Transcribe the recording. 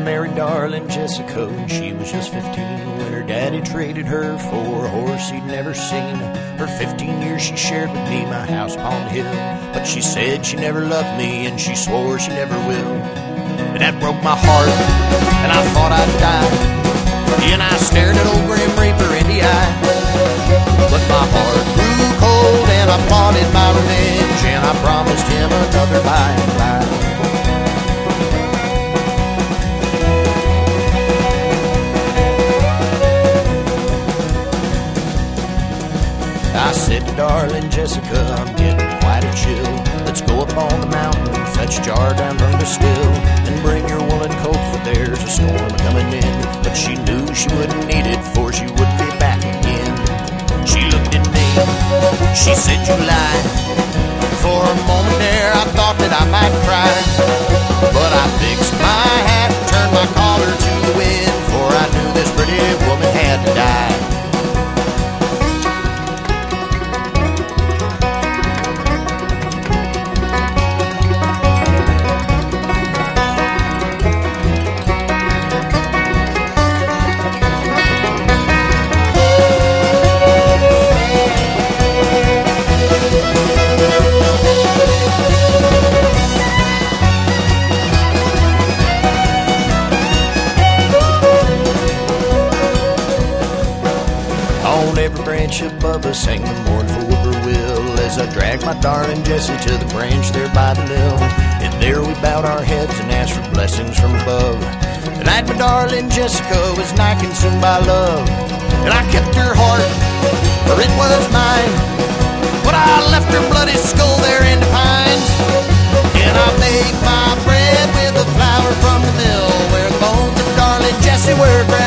married darling Jessica when she was just 15, when her daddy traded her for a horse he'd never seen. For 15 years she shared with me my house upon the hill, but she said she never loved me and she swore she never will. And that broke my heart, and I thought I'd die. And I stared at old Grim Reaper in the eye. But my heart grew cold and I plotted my revenge, and I promised him another by and by. I said to darling Jessica, I'm getting quite a chill. Let's go up on the mountain, fetch a jar down from the still, and bring your woolen coat, for there's a storm coming in. But she knew she wouldn't need it, for she would be back again. She looked at me, she said, you lied. For a moment there I thought that I might cry, but I fixed my hat, turned my collar to the wind, for I knew this pretty woman had to die. Every branch above us sang the mournful whippoorwill, as I dragged my darling Jessie to the branch there by the mill. And there we bowed our heads and asked for blessings from above. And I, my darling Jessica, was nigh consumed by love. And I kept her heart, for it was mine, but I left her bloody skull there in the pines. And I baked my bread with the flour from the mill, where the bones of darling Jessie were ground.